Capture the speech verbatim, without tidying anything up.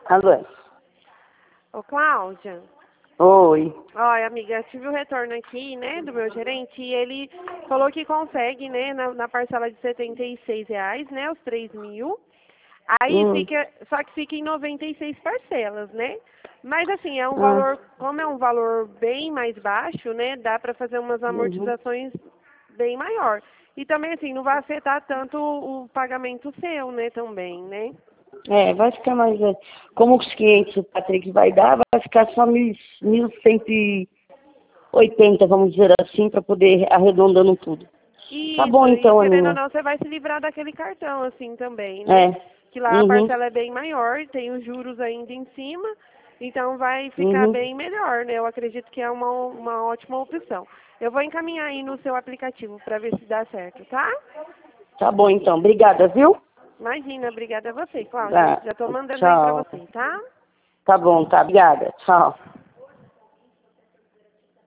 Alô? Ô, Cláudia. Oi. Olha, amiga, tive o retorno aqui, né, do meu gerente, e ele falou que consegue, né, na, na parcela de setenta e seis reais, né, os três mil. Aí Hum. fica, só que fica em noventa e seis parcelas, né? Mas assim, é um Ah. valor, como é um valor bem mais baixo, né, dá para fazer umas Uhum. amortizações bem maior. E também assim, não vai afetar tanto o pagamento seu, né, também, né? É, vai ficar mais... é, Como os clientes o Patrick vai dar, vai ficar só mil, mil cento e oitenta, vamos dizer assim, para poder arredondando tudo. Tá bom Isso, e então, querendo ou Aninha. não, você vai se livrar daquele cartão, assim, também, né? É. Que lá a Uhum. parcela é bem maior, tem os juros ainda em cima, então vai ficar Uhum. bem melhor, né? Eu acredito que é uma, uma ótima opção. Eu vou encaminhar aí no seu aplicativo para ver se dá certo, tá? Tá bom então. Obrigada, viu? Imagina, obrigada a você, Cláudia. Tá. Já estou mandando aí para Tchau. você, tá? Tá bom, tá. Obrigada. Tchau.